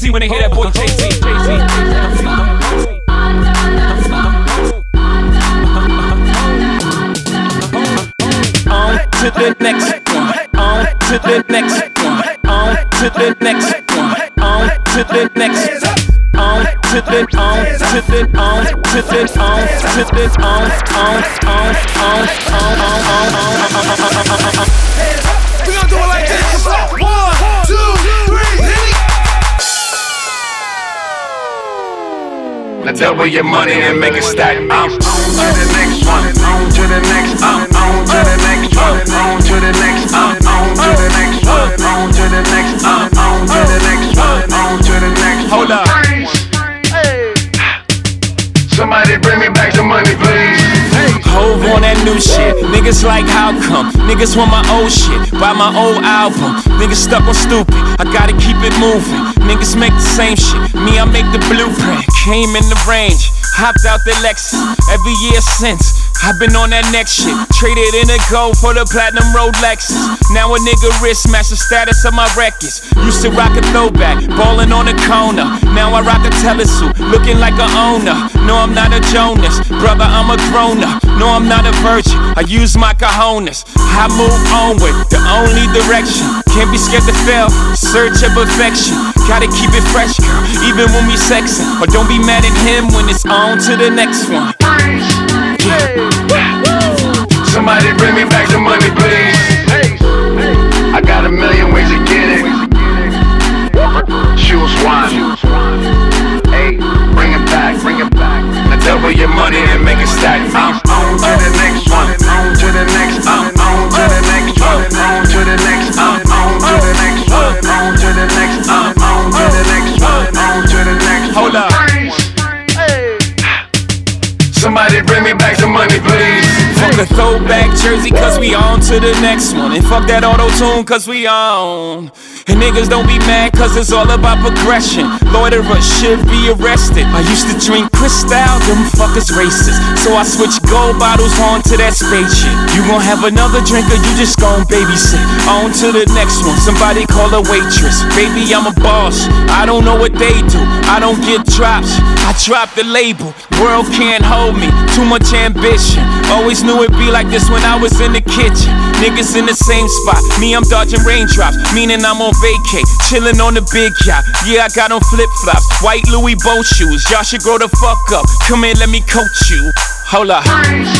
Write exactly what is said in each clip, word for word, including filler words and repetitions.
crazy when they hear that boy Jay-Z. On to the next one. On to the next one. On to the next one. On to the next. On to the on to the on to the on to the on on on on on on on. We gonna do it like this. One, two, three, hit it. Now double your money and make it stack. I'm on to the next one. On to the next. I'm on to the next one. On to the next. I'm on to the next one. On to the next. I'm on to the next one. On to the next. Hold up. Somebody bring me back some money, please. Hove on that new shit. Niggas like how come? Niggas want my old shit. Buy my old album. Niggas stuck on stupid. I gotta keep it moving. Niggas make the same shit. Me, I make the blueprint. Came in the range. Hopped out the Lexus. Every year since. I've been on that next shit. Traded in a gold for the platinum Rolexes. Now a nigga wrist match the status of my records. Used to rock a throwback, ballin' on the corner. Now I rock a telesuit, looking like a owner. No, I'm not a Jonas, brother, I'm a grown-up. No, I'm not a virgin, I use my cojones. I move onward, the only direction. Can't be scared to fail, search of perfection. Gotta keep it fresh, girl, even when we sexin'. Or don't be mad at him when it's on to the next one. Somebody bring me back some money, please. I got a million ways to get it. Choose one. Hey, bring it back, bring it back. Now double your money and make it stack. I'm on to the next one. On to the next. I'm on to the next one. On to the next. I'm on to the next one. On to the next. I'm on to the next one. On to the next. Hold up. Somebody bring me back some money, please. Fuck a throwback jersey, cause we on to the next one. And fuck that auto-tune, cause we on. And niggas don't be mad, cause it's all about progression. Loiterers should be arrested. I used to drink Cristal, them fuckers racist. So I switched gold bottles on to that spaceship. You gon' have another drink or you just gon' babysit. On to the next one, somebody call a waitress. Baby, I'm a boss, I don't know what they do. I don't get drops, I drop the label. World can't hold me, too much ambition. Always knew it'd be like this when I was in the kitchen. Niggas in the same spot, me I'm dodging raindrops. Meaning I'm on vacay, chillin' on the big yacht. Yeah, I got on flip-flops, white Louis boat shoes. Y'all should grow the fuck up, come in, let me coach you. Hold up.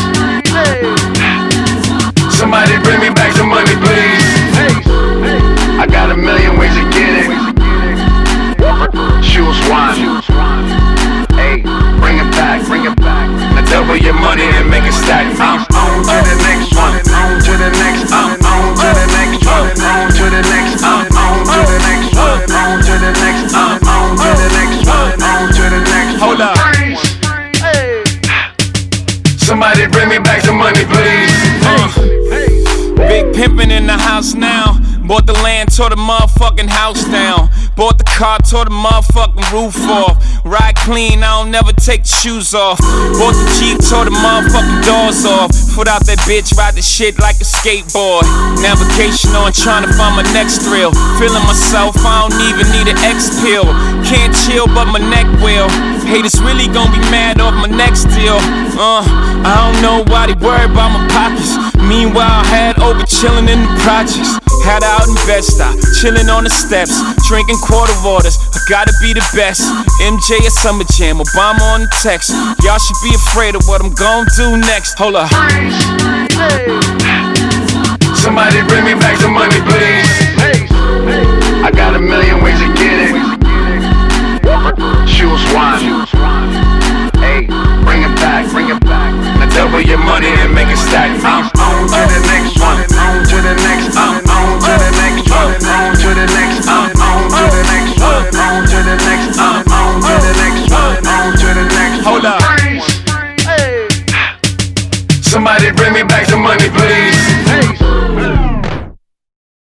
Somebody bring me back some money, please. I got a million ways to get it. Choose one. Hey, bring it back, bring it back. Now double your money and make it stack. I'm on to the next one. On to the next. I'm on to the next one. On to the next. I'm on to the next one. On to the next. I'm on to the next one. On to the next. Hold up. Somebody bring me back some money, please. Uh, big pimpin' in the house now. Bought the land, tore the motherfucking house down. Bought the car, tore the motherfucking roof off. Ride clean, I don't never take the shoes off. Bought the Jeep, tore the motherfucking doors off. Foot out that bitch, ride the shit like a skateboard. Navigation on, trying to find my next thrill. Feeling myself, I don't even need an X pill. Can't chill, but my neck will. Haters really gon' be mad off my next deal. Uh, I don't know why they worry about my pockets. Meanwhile, had over chillin' in the projects. Had out in Bed-Stuy, chillin' on the steps, drinking quarter waters. I gotta be the best. M J at Summer Jam, Obama on the text. Y'all should be afraid of what I'm gon' do next. Hold up.